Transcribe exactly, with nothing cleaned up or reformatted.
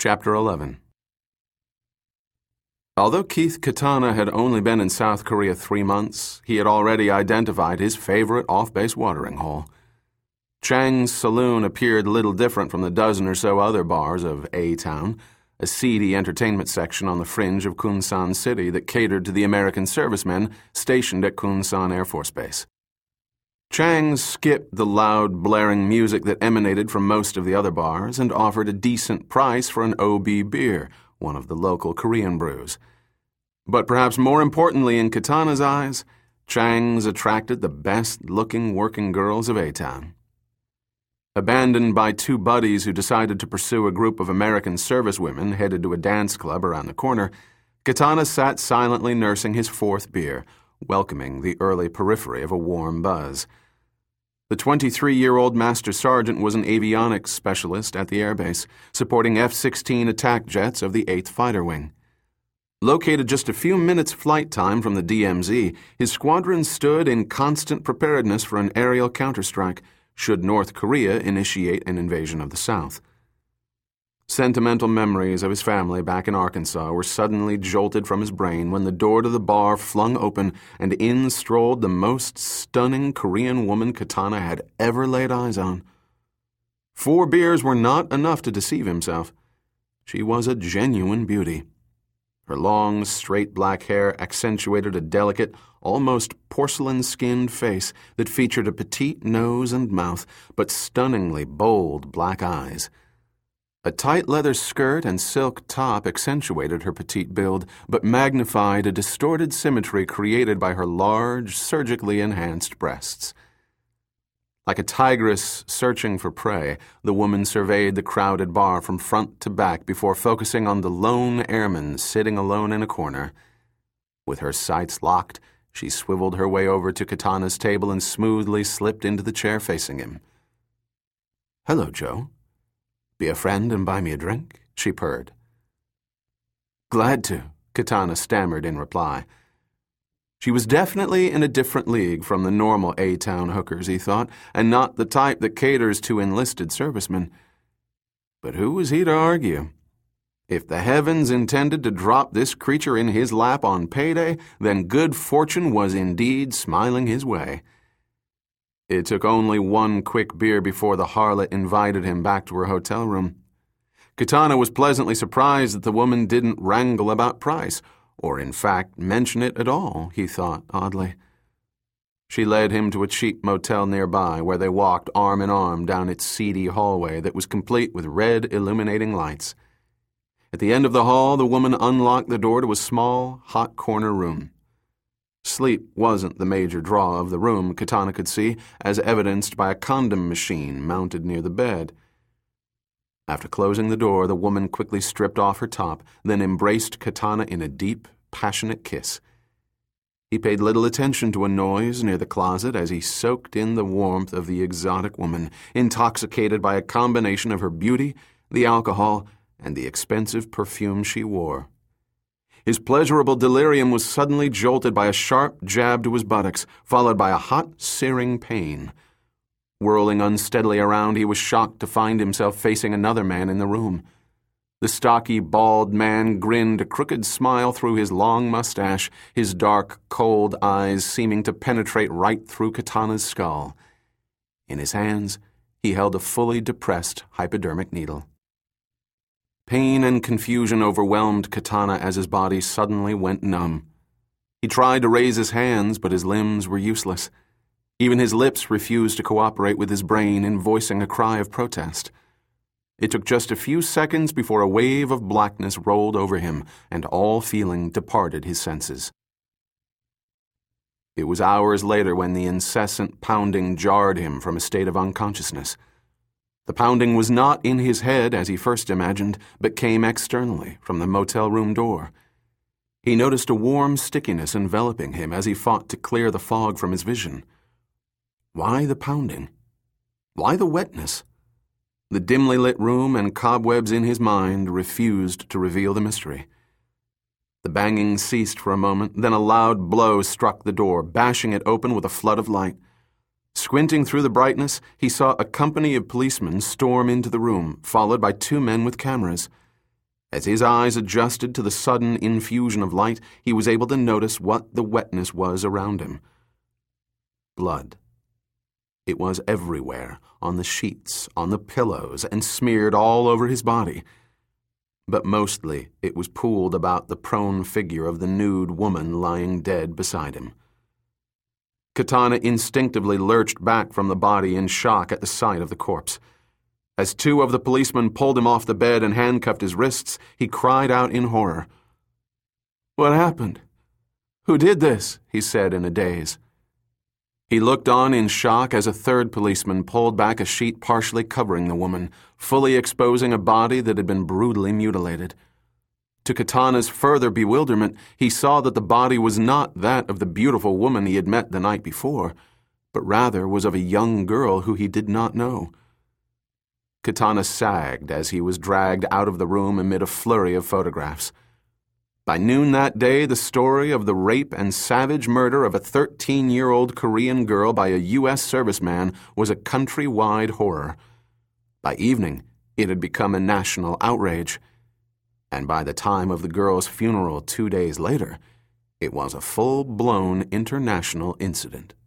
Chapter eleven. Although Keith Katana had only been in South Korea three months, he had already identified his favorite off-base watering hole. Chang's saloon appeared little different from the dozen or so other bars of A-Town, a seedy entertainment section on the fringe of Kunsan City that catered to the American servicemen stationed at Kunsan Air Force Base. Chang skipped the loud, blaring music that emanated from most of the other bars and offered a decent price for an O B beer, one of the local Korean brews. But perhaps more importantly in Katana's eyes, Chang's attracted the best-looking working girls of A-Town. Abandoned by two buddies who decided to pursue a group of American servicewomen headed to a dance club around the corner, Katana sat silently nursing his fourth beer, welcoming the early periphery of a warm buzz. The twenty-three-year-old Master Sergeant was an avionics specialist at the airbase, supporting F sixteen attack jets of the eighth Fighter Wing. Located just a few minutes flight time from the D M Z, his squadron stood in constant preparedness for an aerial counterstrike should North Korea initiate an invasion of the South. Sentimental memories of his family back in Arkansas were suddenly jolted from his brain when the door to the bar flung open and in strolled the most stunning Korean woman Katana had ever laid eyes on. Four beers were not enough to deceive himself. She was a genuine beauty. Her long, straight black hair accentuated a delicate, almost porcelain-skinned face that featured a petite nose and mouth, but stunningly bold black eyes. A tight leather skirt and silk top accentuated her petite build, but magnified a distorted symmetry created by her large, surgically enhanced breasts. Like a tigress searching for prey, the woman surveyed the crowded bar from front to back before focusing on the lone airman sitting alone in a corner. With her sights locked, she swiveled her way over to Katana's table and smoothly slipped into the chair facing him. "Hello, Joe. Be a friend and buy me a drink?" she purred. "Glad to," Katana stammered in reply. She was definitely in a different league from the normal A-Town hookers, he thought, and not the type that caters to enlisted servicemen. But who was he to argue? If the heavens intended to drop this creature in his lap on payday, then good fortune was indeed smiling his way. It took only one quick beer before the harlot invited him back to her hotel room. Katana was pleasantly surprised that the woman didn't wrangle about price, or in fact mention it at all, he thought oddly. She led him to a cheap motel nearby where they walked arm in arm down its seedy hallway that was complete with red illuminating lights. At the end of the hall, the woman unlocked the door to a small, hot corner room. Sleep wasn't the major draw of the room, Katana could see, as evidenced by a condom machine mounted near the bed. After closing the door, the woman quickly stripped off her top, then embraced Katana in a deep, passionate kiss. He paid little attention to a noise near the closet as he soaked in the warmth of the exotic woman, intoxicated by a combination of her beauty, the alcohol, and the expensive perfume she wore. His pleasurable delirium was suddenly jolted by a sharp jab to his buttocks, followed by a hot, searing pain. Whirling unsteadily around, he was shocked to find himself facing another man in the room. The stocky, bald man grinned a crooked smile through his long mustache, his dark, cold eyes seeming to penetrate right through Katana's skull. In his hands, he held a fully depressed hypodermic needle. Pain and confusion overwhelmed Katana as his body suddenly went numb. He tried to raise his hands, but his limbs were useless. Even his lips refused to cooperate with his brain in voicing a cry of protest. It took just a few seconds before a wave of blackness rolled over him, and all feeling departed his senses. It was hours later when the incessant pounding jarred him from a state of unconsciousness. The pounding was not in his head as he first imagined, but came externally from the motel room door. He noticed a warm stickiness enveloping him as he fought to clear the fog from his vision. Why the pounding? Why the wetness? The dimly lit room and cobwebs in his mind refused to reveal the mystery. The banging ceased for a moment, then a loud blow struck the door, bashing it open with a flood of light. Squinting through the brightness, he saw a company of policemen storm into the room, followed by two men with cameras. As his eyes adjusted to the sudden infusion of light, he was able to notice what the wetness was around him. Blood. It was everywhere, on the sheets, on the pillows, and smeared all over his body. But mostly it was pooled about the prone figure of the nude woman lying dead beside him. Katana instinctively lurched back from the body in shock at the sight of the corpse. As two of the policemen pulled him off the bed and handcuffed his wrists, he cried out in horror. "What happened? Who did this?" he said in a daze. He looked on in shock as a third policeman pulled back a sheet partially covering the woman, fully exposing a body that had been brutally mutilated. To Katana's further bewilderment, he saw that the body was not that of the beautiful woman he had met the night before, but rather was of a young girl who he did not know. Katana sagged as he was dragged out of the room amid a flurry of photographs. By noon that day, the story of the rape and savage murder of a thirteen-year-old Korean girl by a U S serviceman was a country-wide horror. By evening, it had become a national outrage. And by the time of the girl's funeral two days later, it was a full-blown international incident.